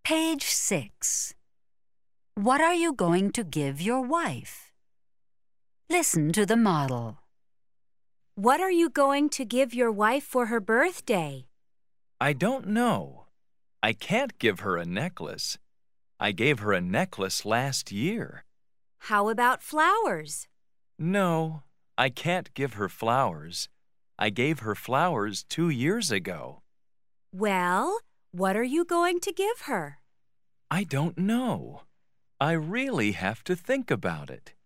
Page 6. What are you going to give your wife? Listen to the model. What are you going to give your wife for her birthday? I don't know. I can't give her a necklace. I gave her a necklace last year. How about flowers? No, I can't give her flowers. I gave her flowers 2 years ago. Well, what are you going to give her? I don't know. I really have to think about it.